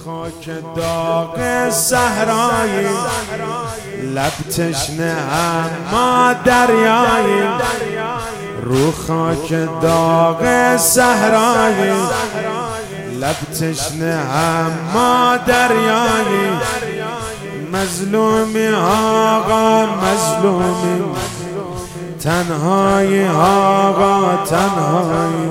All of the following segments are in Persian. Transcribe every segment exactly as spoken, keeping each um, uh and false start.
خاک داغ صحرایی، لب تشنه اما دریایی. رو خاک داغ صحرایی، لب تشنه اما دریایی. مظلومی آقا مظلومی، تنهایی آقا تنهایی.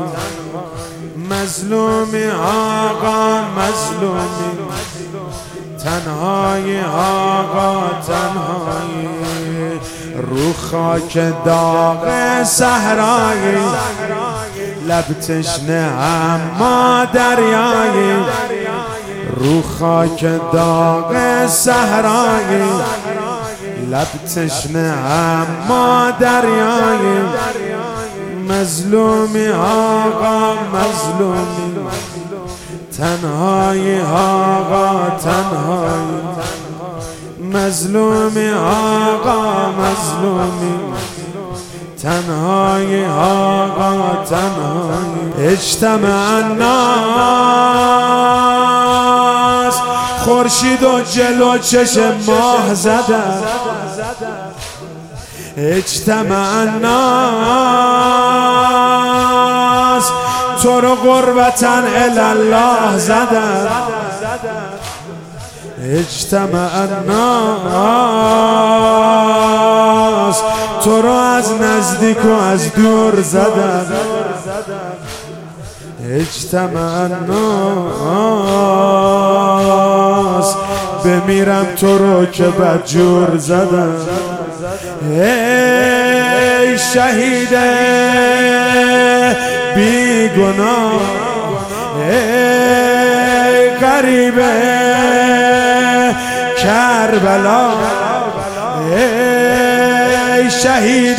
مظلومی آقا مظلومی، تنهایی آقا تنهایی. رو خاک داغ صحرایی، لب تشنه اما دریایی. رو خاک داغ صحرایی، لب تشنه اما دریایی. مظلومی آقا مظلومی، تنهایی آقا تنهایی. مظلومی آقا مظلومی، تنهایی آقا تنهایی. اجتمع الناس، خورشید و جلو چشم ماه زدن. اجتمع الناس، تو رو غربتاً الالله زدن. اجتمع الناس، تو رو از نزدیک و از دور زدن. اجتمع الناس، بمیرم تو رو که بدجور زدن. ای شهید بی گناه، ای غریب کربلا. ای شهید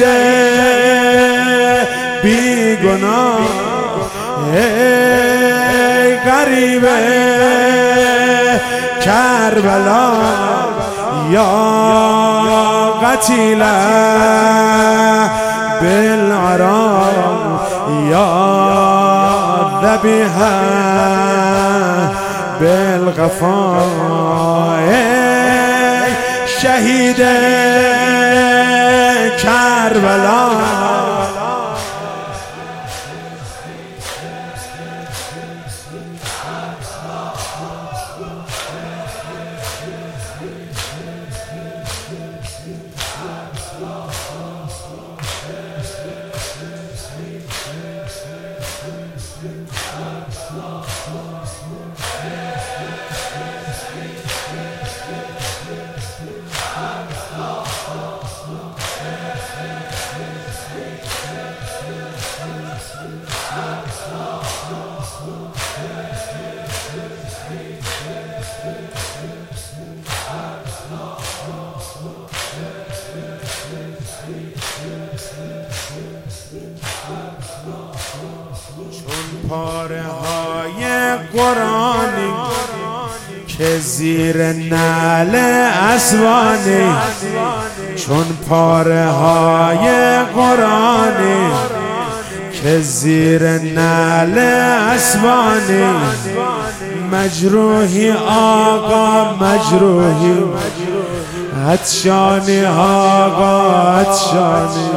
بی گناه، ای غریب کربلا. یا قتیل بالعرام، یا ذبیح بالغفا. ای شهید کربلا، چون پاره های قرآنی که زیر نعل اسوانی. چون پاره های قرآنی که زیر نعل اسوانی. مجروحی آقا مجروحی، عطشانی آقا عطشانی.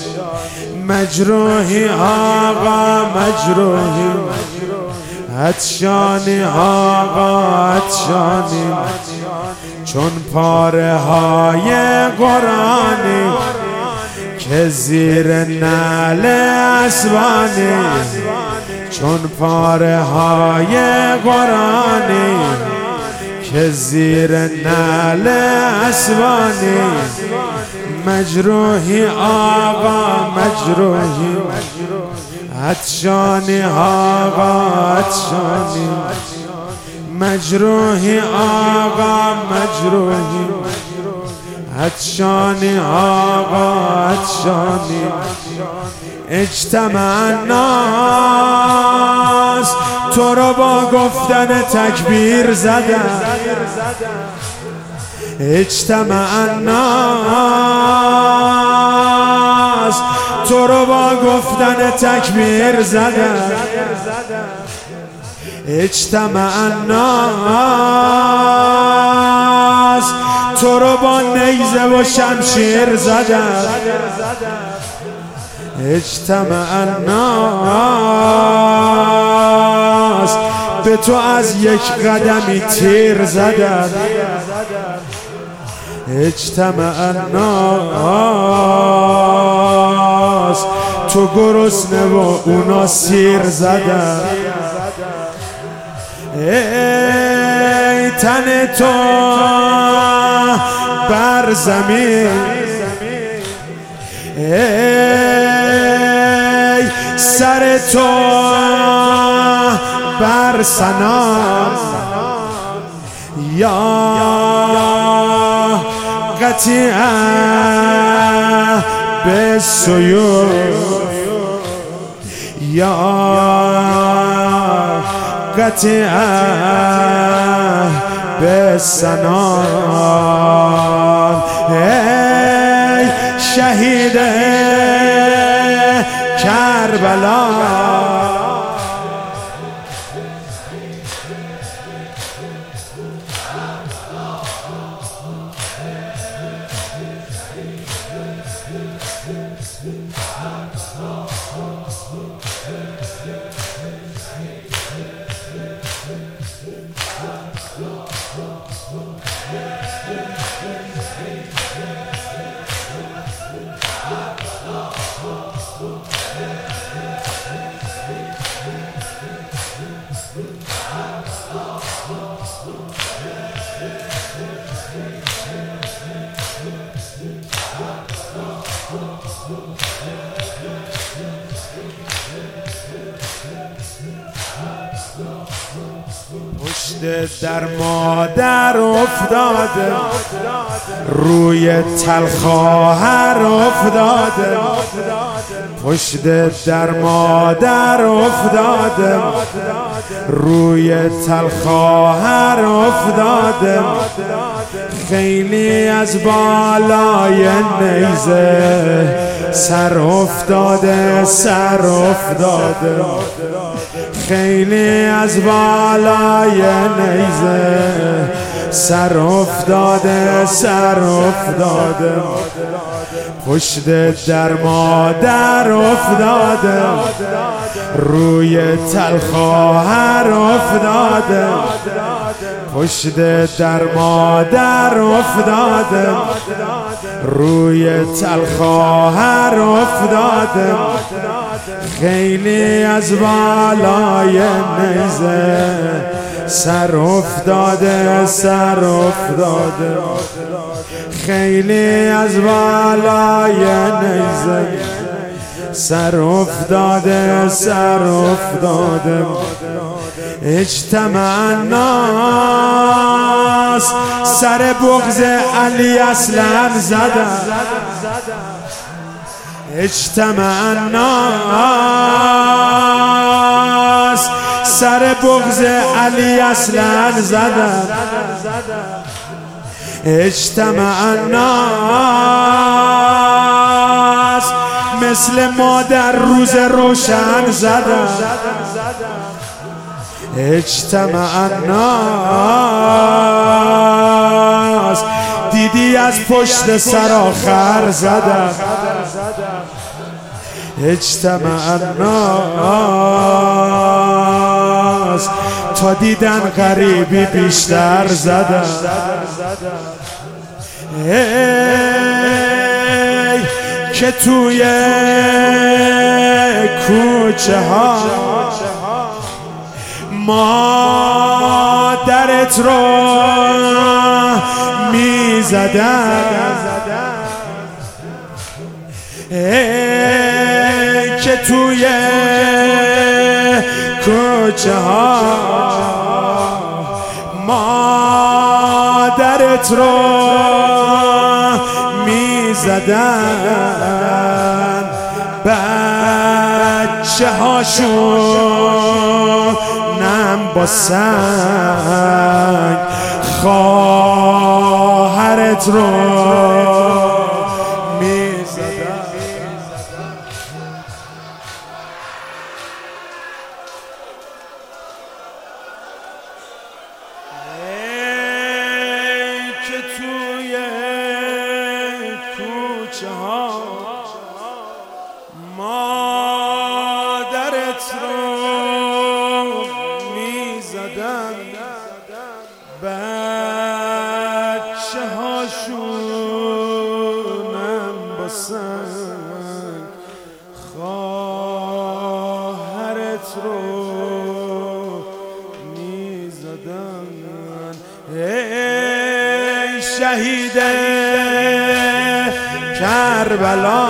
مجروحی آقا مجروحی، عطشانی آقا عطشانی. چون پاره های قرآنی که زیر نعل اسوانی. چون پاره های قرآنی که زیر نعل اسوانی. مجروحی آقا مجروحی، عطشانی آقا عطشانی. مجروحی آقا مجروحی، عطشانی آقا عطشانی. اجتمع الناس، تو رو با گفتن تکبیر زدن. اجتمع الناس، تو رو با گفتن تکبیر زدن. اجتمع الناس تو رو با نیزه و شمشیر زدن. اجتمع الناس به تو از یک قدمی تیر زدن. اجتمع الناس تو گرسنه و اونا سیر زدن. ای تن تو بر زمین، ای سر تو بر سنان، یا قطیعه به سیوف، یا قطیعه به سنان. ای شهید کربلا، پشت در مادر افتاده، روی تل خواهر افتاده. پشت در مادر افتاده، روی تل خواهر افتاده. خیلی از بالای نیزه سر افتاده، سر افتاده. خیلی از بالای نیزه سر افتاده، سر افتاده. پشت در مادر افتاده، روی تل خواهر افتاده. پشت در مادر افتاده، روی تل خواهر افتاده. خیلی از بالای نیزه سر افتاده، سر افتاده. خیلی از بالای نیزه سر افتاده، سر افتاده. اجتمع الناس سر بغض علی اصلا زدن. اجتمع الناس سر بغض علی اصلا زدن. اجتمع الناس مثل ما در روز روشن زدن. اجتمع الناس دیدی از پشت سر آخر زدن. اجتمع الناس تا دیدن غریبی بیشتر زدن. ای که توی کوچه ها مادرت رو می زدن. ای که توی کوچه ها مادرت رو می زدن. بچه هاشون نم با سنگ خواهرت رو می زدن. زدن بچه هاشونم با سنگ خواهرت رو میزدن. ای شهید کربلا،